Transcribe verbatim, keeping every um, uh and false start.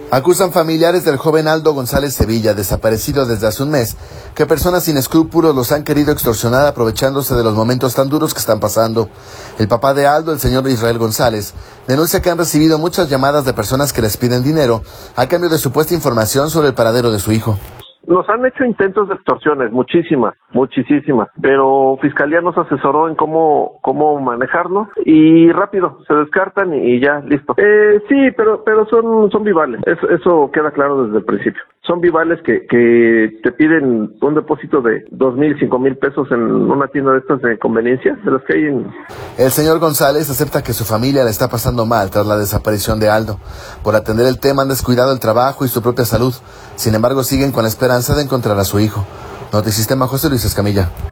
Acusan familiares del joven Aldo González Sevilla, desaparecido desde hace un mes, que personas sin escrúpulos los han querido extorsionar aprovechándose de los momentos tan duros que están pasando. El papá de Aldo, el señor Israel González, denuncia que han recibido muchas llamadas de personas que les piden dinero a cambio de supuesta información sobre el paradero de su hijo. Nos han hecho intentos de extorsiones, muchísimas, muchísimas, pero Fiscalía nos asesoró en cómo cómo manejarlo y rápido, se descartan y, y ya, listo. Eh, sí, pero pero son son vivales, eso, eso queda claro desde el principio. Son vivales que, que te piden un depósito de dos mil, cinco mil pesos en una tienda de estas de conveniencia, de las que hay en... El señor González acepta que su familia le está pasando mal tras la desaparición de Aldo. Por atender el tema han descuidado el trabajo y su propia salud. Sin embargo, siguen con la esperanza de encontrar a su hijo. Notisistema, José Luis Escamilla.